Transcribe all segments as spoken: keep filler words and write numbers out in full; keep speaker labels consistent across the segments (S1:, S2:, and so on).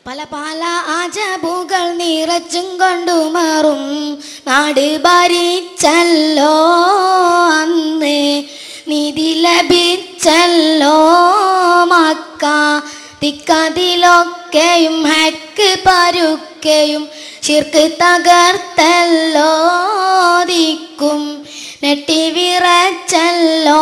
S1: പല പല ആജബുകൾ നിറച്ചും കൊണ്ടുമാറും നാട് ഭരിച്ചല്ലോ അന്ന് നിധി ലഭിച്ചല്ലോ മക്ക തിക്കതിലൊക്കെയും ഹക്ക് പരുക്കെയും ശിർക്ക് തകർത്തല്ലോ ദിക്കും നെട്ടി വിറച്ചല്ലോ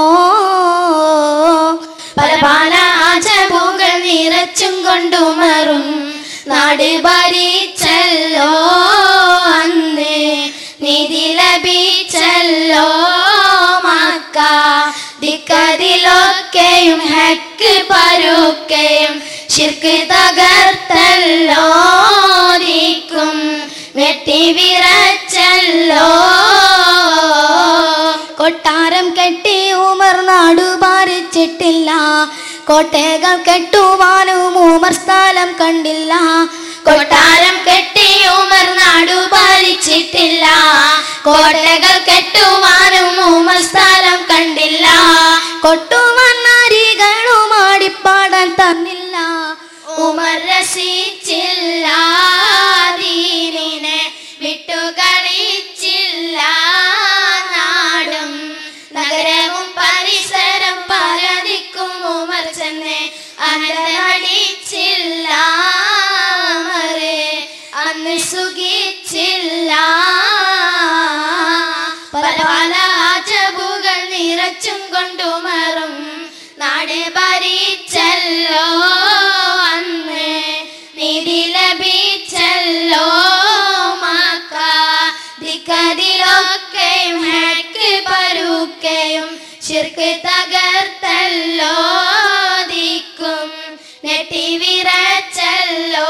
S1: പല പല ആജബുകൾ നിറച്ചും കൊണ്ടുമറും നാട് ഭരിച്ചല്ലോ അന്ന് നിധി ലഭിച്ചല്ലോ മക്ക ദിക്കതിലൊക്കെയും ഹക്ക് പരുക്കെയും ശിർക്ക് തകർത്തല്ലോ ദിക്കും വെട്ടി വിറച്ചല്ലോ കൊട്ടാരം കെട്ടി ഉമർ നാടു ഭരിച്ചിട്ടില്ല കോട്ടകൾ കെട്ടുവാനും ഉമർ സ്ഥലം കണ്ടില്ല കൊട്ടാരം കെട്ടി ഉമർ നാടു ഭരിച്ചിട്ടില്ല കോട്ടകൾ കെട്ടുവാനും ഉമർ സ്ഥലം കണ്ടില്ല കൊട്ടുവാൻ നാരികളും ആടിപ്പാടാൻ തന്നില്ല ഉമർ രസിച്ചില്ല ദീനിനെ വിട്ടുകളിച്ചില്ല നാടും നഗരവും പരിസരം പരതിക്കും ഉമർ ചെന്ന് അനടിച്ചില്ല അന്ന് സുഖിച്ചില്ല പല പല ആജബുകൾ നിറച്ചും കൊണ്ടുമറും നാട് ഭരിച്ചല്ലോ അന്ന് നിധി ലഭിച്ചല്ലോ മക്ക ദിക്കതിലൊക്കെയും ഹക്ക് പരുക്കെയും ശിർക്ക് തകർത്തല്ലോ ദിക്കും നെട്ടി വിറച്ചല്ലോ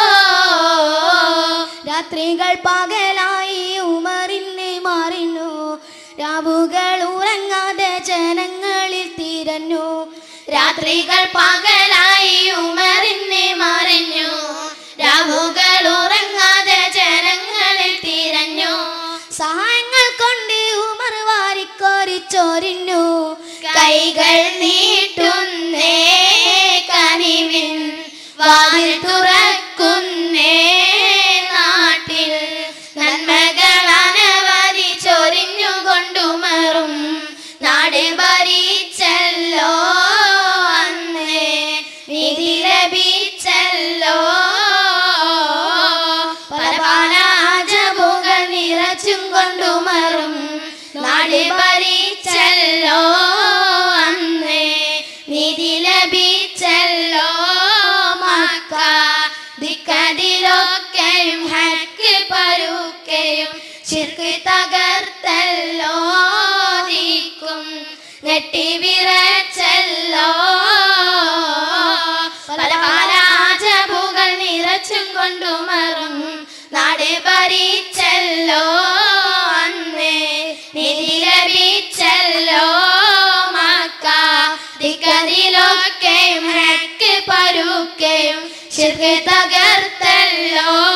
S1: രാത്രികൾ പകലായി ഉമറിന് മാറിഞ്ഞു രാവുകൾ ഉറങ്ങാതെ ജനങ്ങളിൽ തിരഞ്ഞു രാത്രികൾ പകലായി ഉമറിന് മറിഞ്ഞു രാവുകൾ ഉറങ്ങാതെ ജനങ്ങളിൽ തിരഞ്ഞു സഹായങ്ങൾ കൊണ്ട് ഉമർ വാരിക്കോരിച്ചൊരിഞ്ഞു കൈകൾ നീട്ടുന്നേ കനിവിൻ വാതിൽ തുറക്കുന്നേ നാട്ടിൽ നന്മകൾ അനവധി ചൊരിഞ്ഞുകൊണ്ടുമറും നാട് ഭരിച്ചല്ലോ അന്ന് നിധി ലഭിച്ചല്ലോ പല പല ആജബുകൾ നിറച്ചും കൊണ്ടുമറും നാട് ഭരിച്ചല്ലോ അന്ന് നിധി ലഭിച്ചല്ലോ മക്ക ദിക്കതിലൊക്കെയും ഹക്ക് പരുക്കെയും ശിർക്ക് തകർത്തല്ലോ ദിക്കും നെട്ടി വിറച്ചല്ലോ പല പല ആജബുകൾ നിറച്ചും കൊണ്ടുമറും നാട് ഭരിച്ചല്ലോ അന്ന് നിധി ലഭിച്ചല്ലോ മക്ക ദിക്കതിലൊക്കെയും ഹക്ക് പരുക്കെയും ശിർക്ക് തകർത്തല്ലോ